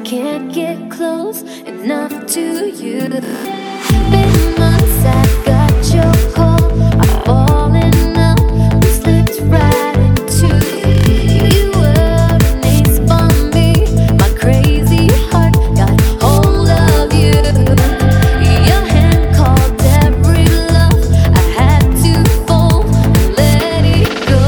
can't get close enough to you. Been months, I got your call. I'm falling up, we slipped right into you. Were an ace for me. My crazy heart got hold of you. Your hand called every love. I had to fold and let it go.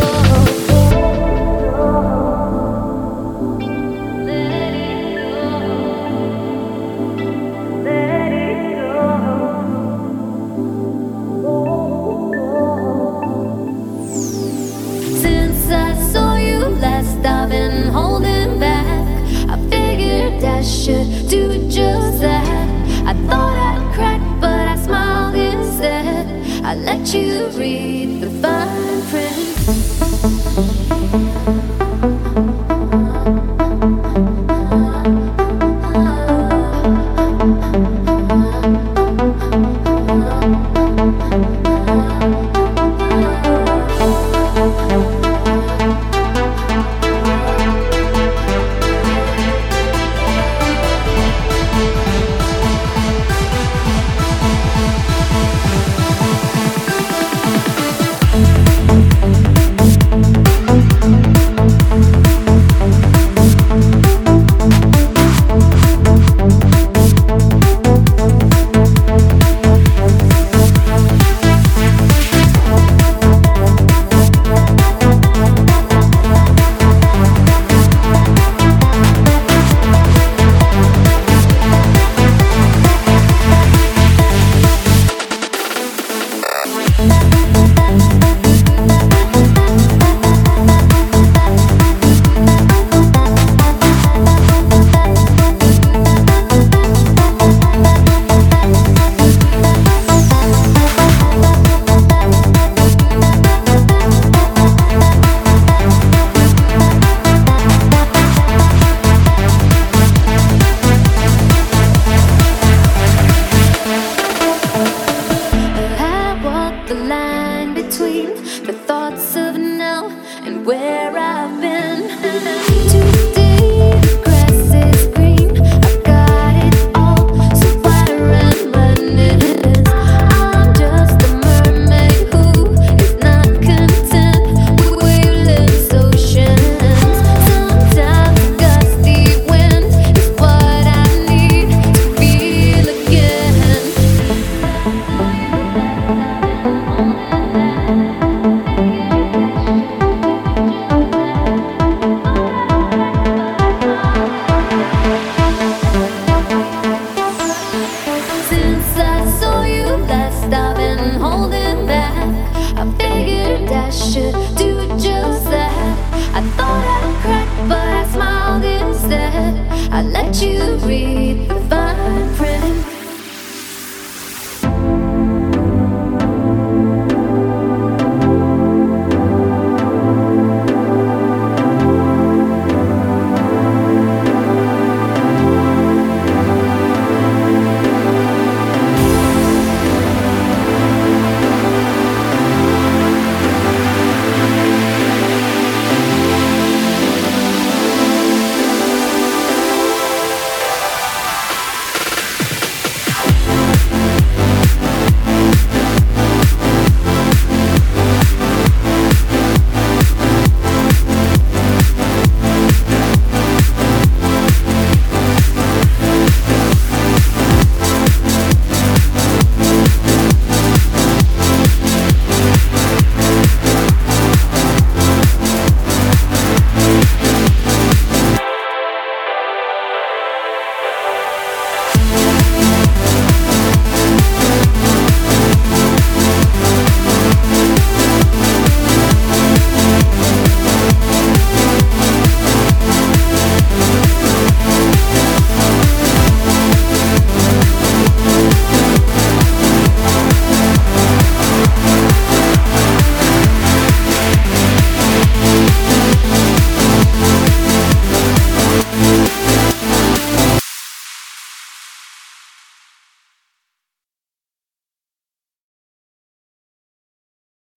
Since I saw you last, I've been holding back. I figured I should do just that. I thought I'd crack, but I smiled instead. I let you read